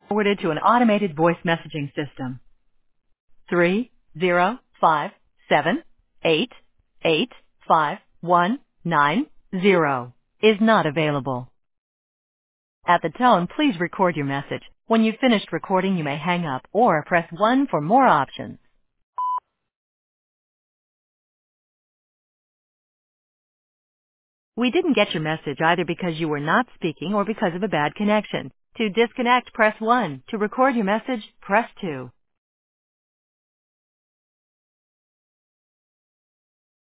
Forwarded to an automated voice messaging system. 30578851990 is not available. At the tone, please record your message. When you've finished recording, you may hang up or press 1 for more options. We didn't get your message either because you were not speaking or because of a bad connection. To disconnect, press 1. To record your message, press 2.